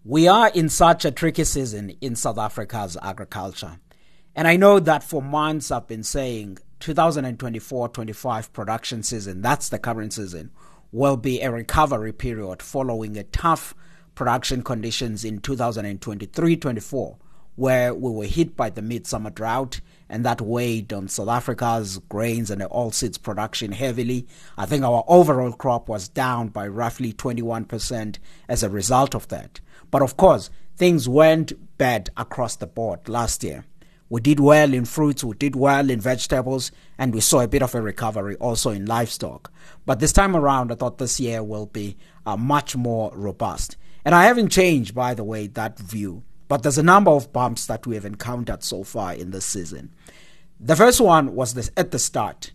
We are in such a tricky season in South Africa's agriculture. And I know that for months I've been saying 2024-25 production season, that's the current season, will be a recovery period following a tough production conditions in 2023-24, where we were hit by the midsummer drought, and that weighed on South Africa's grains and oilseeds production heavily. I think our overall crop was down by roughly 21% as a result of that. But of course, things went bad across the board last year. We did well in fruits, we did well in vegetables, and we saw a bit of a recovery also in livestock. But this time around, I thought this year will be much more robust. And I haven't changed, by the way, that view. But there's a number of bumps that we have encountered so far in this season. The first one was at the start.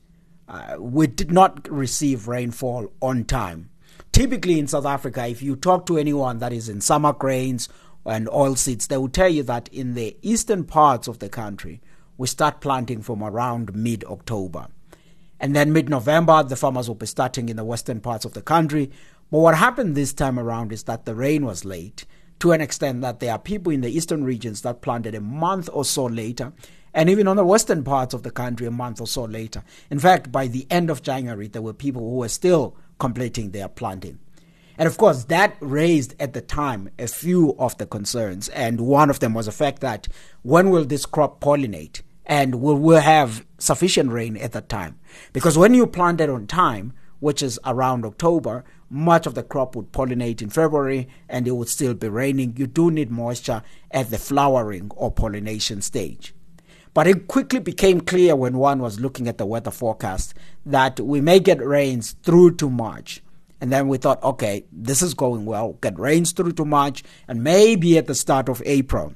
We did not receive rainfall on time. Typically in South Africa, if you talk to anyone that is in summer grains and oilseeds, they will tell you that in the eastern parts of the country, we start planting from around mid-October. And then mid-November, the farmers will be starting in the western parts of the country. But what happened this time around is that the rain was late, to an extent that there are people in the eastern regions that planted a month or so later, and even on the western parts of the country a month or so later. In fact, by the end of January, there were people who were still completing their planting. And of course, that raised at the time a few of the concerns. And one of them was the fact that when will this crop pollinate? And will we have sufficient rain at that time? Because when you plant it on time, which is around October, much of the crop would pollinate in February and it would still be raining. You do need moisture at the flowering or pollination stage. But it quickly became clear when one was looking at the weather forecast that we may get rains through to March. And then we thought, okay, this is going well. Get rains through to March, and maybe at the start of April,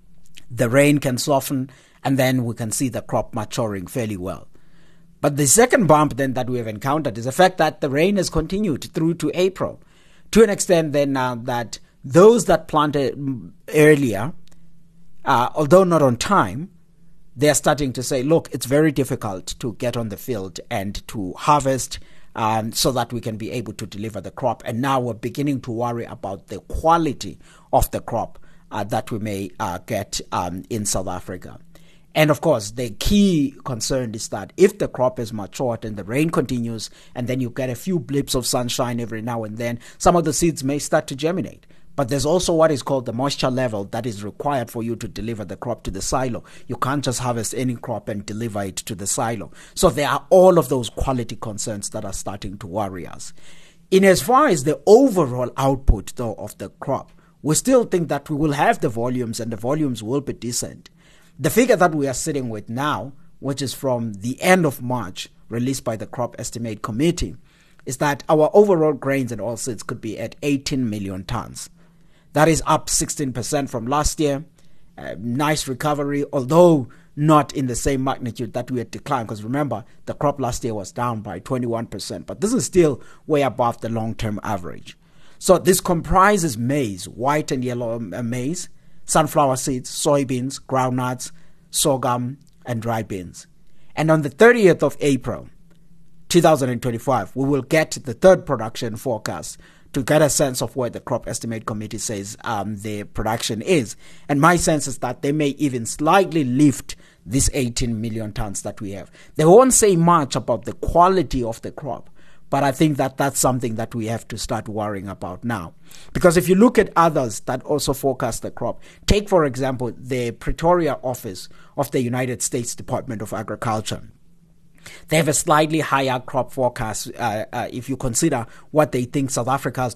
the rain can soften, and then we can see the crop maturing fairly well. But the second bump then that we have encountered is the fact that the rain has continued through to April, to an extent then now that those that planted earlier, although not on time, they are starting to say, look, it's very difficult to get on the field and to harvest so that we can be able to deliver the crop. And now we're beginning to worry about the quality of the crop that we may get in South Africa. And of course, the key concern is that if the crop is matured and the rain continues, and then you get a few blips of sunshine every now and then, some of the seeds may start to germinate. But there's also what is called the moisture level that is required for you to deliver the crop to the silo. You can't just harvest any crop and deliver it to the silo. So there are all of those quality concerns that are starting to worry us. In as far as the overall output, though, of the crop, we still think that we will have the volumes and the volumes will be decent. The figure that we are sitting with now, which is from the end of March, released by the Crop Estimate Committee, is that our overall grains and oilseeds could be at 18 million tons. That is up 16% from last year. Nice recovery, although not in the same magnitude that we had declined. Because remember, the crop last year was down by 21%. But this is still way above the long-term average. So this comprises maize, white and yellow maize, sunflower seeds, soybeans, groundnuts, sorghum, and dry beans. And on the 30th of April, 2025, we will get the third production forecast to get a sense of where the Crop Estimate Committee says the production is. And my sense is that they may even slightly lift these 18 million tons that we have. They won't say much about the quality of the crop, but I think that that's something that we have to start worrying about now. Because if you look at others that also forecast the crop, take, for example, the Pretoria office of the United States Department of Agriculture. They have a slightly higher crop forecast if you consider what they think South Africa's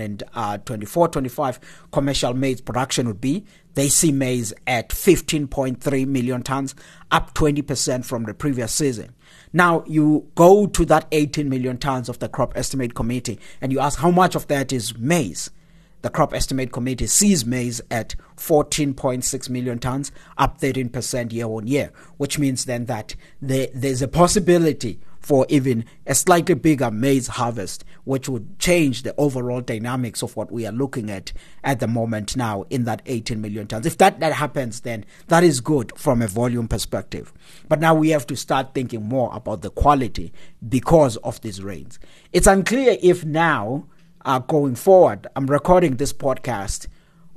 2024-25 commercial maize production would be. They see maize at 15.3 million tons, up 20% from the previous season. Now, you go to that 18 million tons of the Crop Estimate Committee and you ask how much of that is maize. The Crop Estimate Committee sees maize at 14.6 million tons, up 13% year on year, which means then that there's a possibility for even a slightly bigger maize harvest, which would change the overall dynamics of what we are looking at the moment now in that 18 million tons. If that happens, then that is good from a volume perspective. But now we have to start thinking more about the quality because of these rains. It's unclear if now going forward, I'm recording this podcast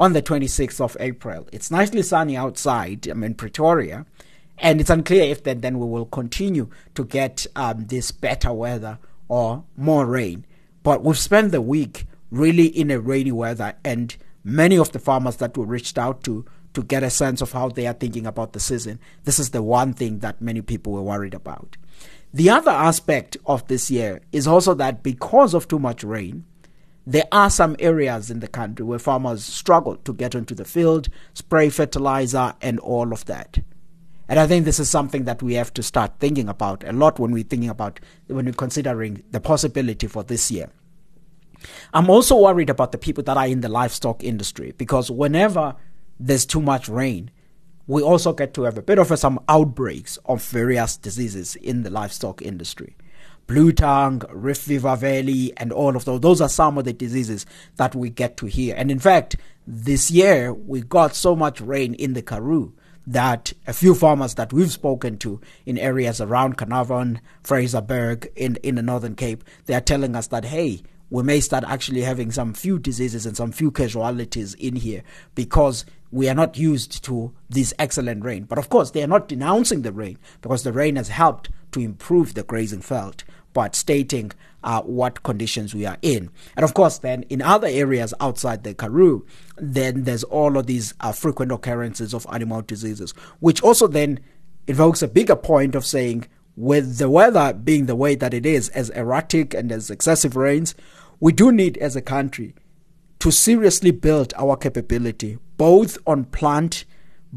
on the 26th of April. It's nicely sunny outside, in Pretoria, and it's unclear if then we will continue to get this better weather or more rain. But we've spent the week really in a rainy weather, and many of the farmers that we reached out to get a sense of how they are thinking about the season, this is the one thing that many people were worried about. The other aspect of this year is also that because of too much rain, there are some areas in the country where farmers struggle to get into the field, spray fertilizer, and all of that. And I think this is something that we have to start thinking about a lot when we're considering the possibility for this year. I'm also worried about the people that are in the livestock industry, because whenever there's too much rain, we also get to have a bit of some outbreaks of various diseases in the livestock industry. Blue tongue, Rift Fever Valley, and all of those. Those are some of the diseases that we get to hear. And in fact, this year we got so much rain in the Karoo that a few farmers that we've spoken to in areas around Carnarvon, Fraserburg, in the Northern Cape, they are telling us that, hey, we may start actually having some few diseases and some few casualties in here because we are not used to this excellent rain. But of course, they are not denouncing the rain because the rain has helped to improve the grazing felt, but stating what conditions we are in. And of course, then in other areas outside the Karoo, then there's all of these frequent occurrences of animal diseases, which also then evokes a bigger point of saying, with the weather being the way that it is, as erratic and as excessive rains, we do need as a country to seriously build our capability, both on plant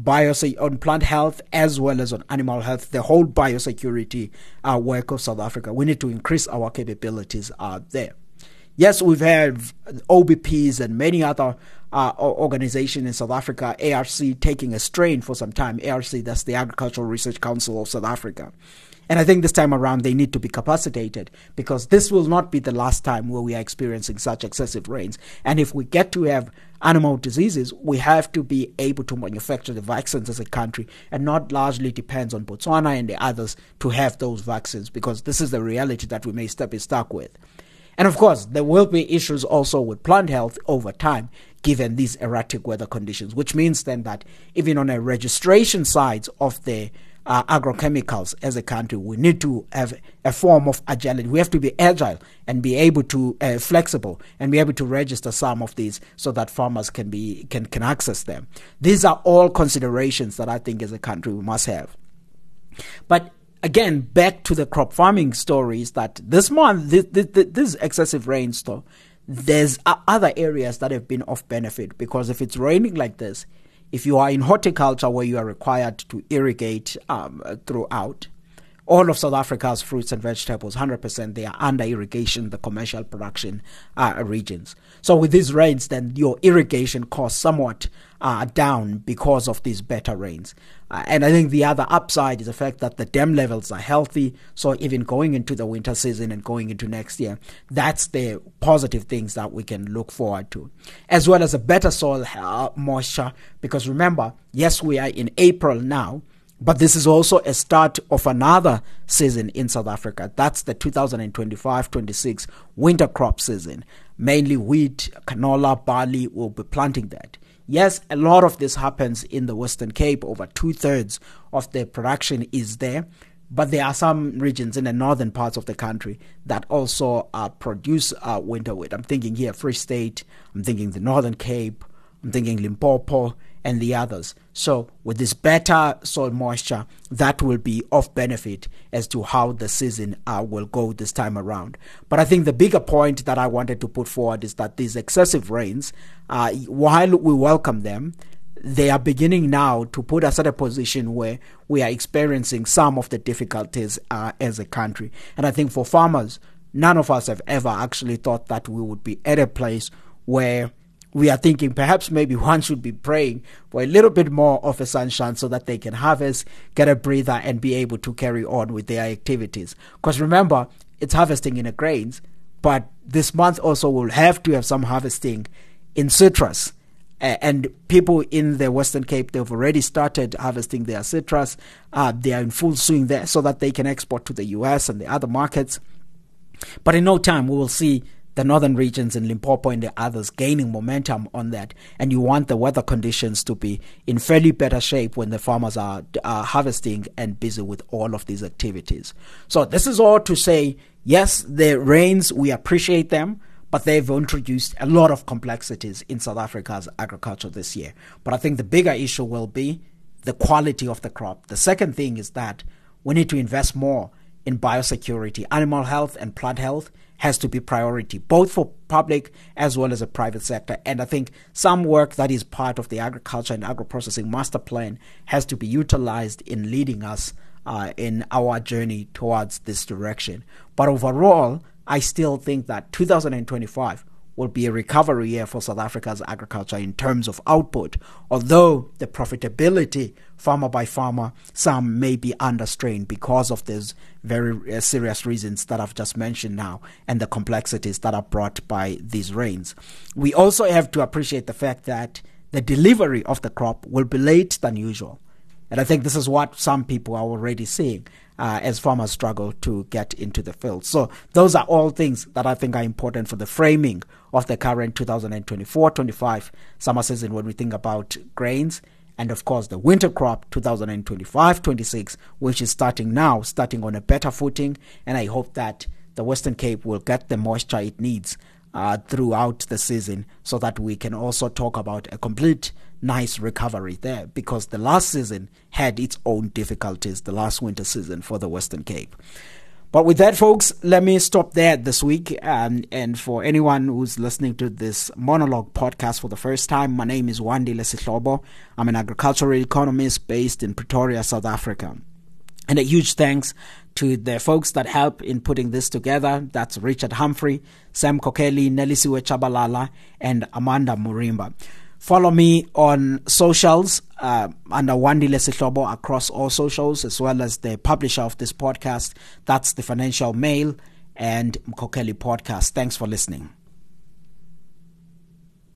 health as well as on animal health, the whole biosecurity work of South Africa. We need to increase our capabilities there. Yes, we've had OBPs and many other organizations in South Africa, ARC taking a strain for some time. ARC, that's the Agricultural Research Council of South Africa. And I think this time around they need to be capacitated, because this will not be the last time where we are experiencing such excessive rains. And if we get to have animal diseases, we have to be able to manufacture the vaccines as a country and not largely depends on Botswana and the others to have those vaccines, because this is the reality that we may be stuck with. And of course, there will be issues also with plant health over time, given these erratic weather conditions, which means then that even on a registration side of the agrochemicals as a country, we need to have a form of agility. We have to be agile and be able to flexible and be able to register some of these so that farmers can access them. These are all considerations that I think as a country we must have. But again, back to the crop farming stories, that this month, this excessive rains, though, there's other areas that have been of benefit, because if it's raining like this, if you are in horticulture where you are required to irrigate throughout, all of South Africa's fruits and vegetables, 100%, they are under irrigation, the commercial production regions. So with these rains, then your irrigation costs somewhat down because of these better rains. And I think the other upside is the fact that the dam levels are healthy. So even going into the winter season and going into next year, that's the positive things that we can look forward to. As well as a better soil moisture, because remember, yes, we are in April now, but this is also a start of another season in South Africa. That's the 2025-26 winter crop season. Mainly wheat, canola, barley, will be planting that. Yes, a lot of this happens in the Western Cape. Over 2/3 of the production is there. But there are some regions in the northern parts of the country that also produce winter wheat. I'm thinking here Free State, I'm thinking the Northern Cape, I'm thinking Limpopo, and the others. So with this better soil moisture, that will be of benefit as to how the season will go this time around. But I think the bigger point that I wanted to put forward is that these excessive rains, while we welcome them, they are beginning now to put us at a position where we are experiencing some of the difficulties as a country. And I think for farmers, none of us have ever actually thought that we would be at a place where we are thinking perhaps maybe one should be praying for a little bit more of a sunshine so that they can harvest, get a breather, and be able to carry on with their activities. Because remember, it's harvesting in the grains, but this month also will have to have some harvesting in citrus. And people in the Western Cape, they've already started harvesting their citrus. They are in full swing there so that they can export to the US and the other markets. But in no time, we will see the northern regions in Limpopo and the others gaining momentum on that, and you want the weather conditions to be in fairly better shape when the farmers are harvesting and busy with all of these activities. So this is all to say, yes, the rains, we appreciate them, but they've introduced a lot of complexities in South Africa's agriculture this year. But I think the bigger issue will be the quality of the crop. The second thing is that we need to invest more in biosecurity. Animal health and plant health has to be priority, both for public as well as the private sector. And I think some work that is part of the agriculture and agro-processing master plan has to be utilized in leading us in our journey towards this direction. But overall, I still think that 2025 will be a recovery year for South Africa's agriculture in terms of output, although the profitability, farmer by farmer, some may be under strain because of these very serious reasons that I've just mentioned now and the complexities that are brought by these rains. We also have to appreciate the fact that the delivery of the crop will be late than usual. And I think this is what some people are already seeing as farmers struggle to get into the field. So those are all things that I think are important for the framing of the current 2024-25 summer season when we think about grains. And of course, the winter crop 2025-26, which is starting now, starting on a better footing. And I hope that the Western Cape will get the moisture it needs throughout the season so that we can also talk about a complete nice recovery there, because the last season had its own difficulties, the last winter season for the Western Cape. But with that, folks, let me stop there this week. And for anyone who's listening to this monologue podcast for the first time, my name is Wandile Sihlobo. I'm an agricultural economist based in Pretoria, South Africa. And a huge thanks to the folks that help in putting this together. That's Richard Humphrey, Sam Kokeli, Nelisiwe Chabalala, and Amanda Murimba. Follow me on socials under Wandile Sihlobo across all socials, as well as the publisher of this podcast. That's the Financial Mail and Mkokeli Podcast. Thanks for listening.